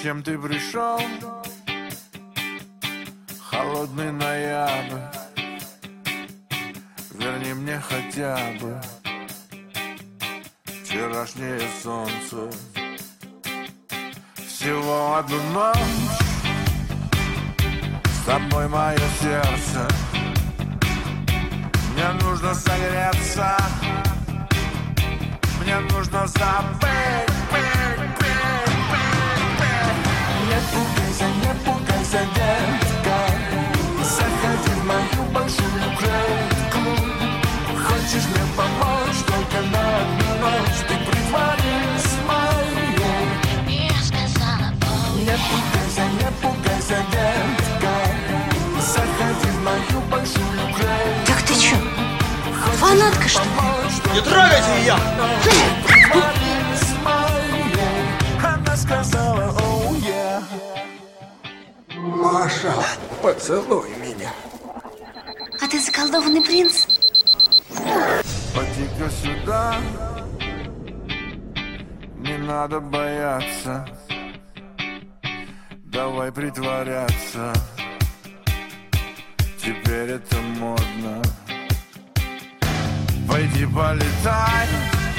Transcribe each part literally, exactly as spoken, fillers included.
Зачем ты пришел? Холодный ноябрь, верни мне хотя бы вчерашнее солнце. Всего одну ночь с тобой мое сердце. Мне нужно согреться, мне нужно забыть. Не пугайся, не пугайся, детка, заходи в мою большую клетку. Хочешь мне помочь только на одну ночь? Ты притворись моей. Я сказала, оу. Не пугайся, не пугайся, детка, заходи в мою большую клетку. Так ты чё, фанатка, что ли? Не трогайте ее! Притворись моей. Она сказала, оу, я. Маша, поцелуй меня. А ты заколдованный принц? Поди-ка сюда, не надо бояться, давай притворяться, теперь это модно. Пойди полетай,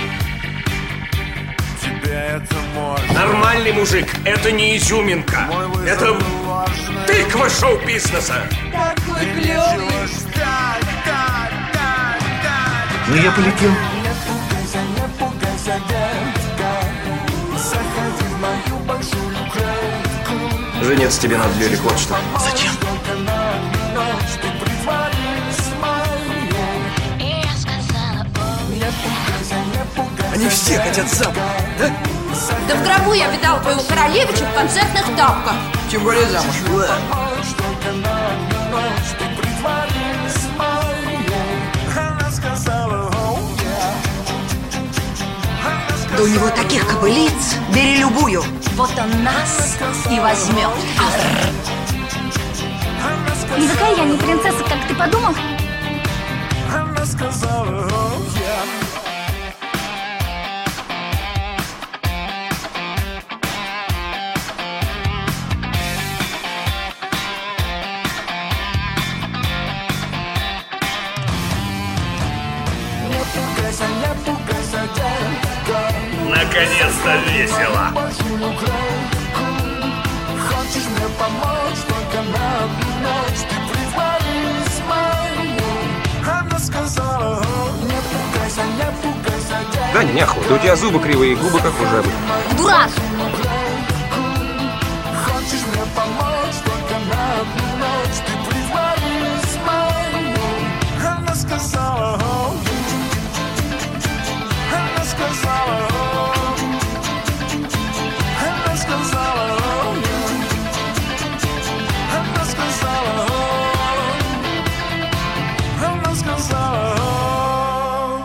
тебе это можно. Нормальный мужик, это не изюминка. Мой вызов Это был важный. тыква шоу-бизнеса. Какой И нечего ждать, дать, дать, дать. Ну я полетел. Не пугайся, не пугайся, детка, заходи в мою большую клетку. Женец, тебе надо, Лёлик, вот что. Зачем? Только на одну ночь ты притворись моей. Я сказала, оу. Не пугайся, не пугайся. Они все хотят замуж, да? Да в гробу я видал твоего королевича в концертных тапках. Тем более замуж. Ладно. Помочь только на одну ночь ты притворись моей. Она сказала, оу, я. Да у него таких кобылиц. Бери любую. Вот он нас и возьмет. Никакая я не принцесса, как ты подумал? Она сказала, оу, я. Не пугайся, не пугайся, детка, Наконец-то весело. большую клетку. Хочешь мне помочь только на одну ночь? Ты притворись моей. Она сказала, оу, не пугайся, не пугайся, детка. Да неохота, у тебя зубы кривые и губы как у жабы. Дурак! Хочешь мне помочь только на одну ночь? Ты притворись моей. Она сказала, оу. Она сказала, оу. Она сказала, оу. Она сказала, оу. Она сказала, оу.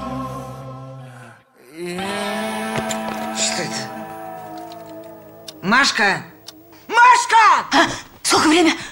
Yeah. Что это? Машка! Машка! А, сколько время?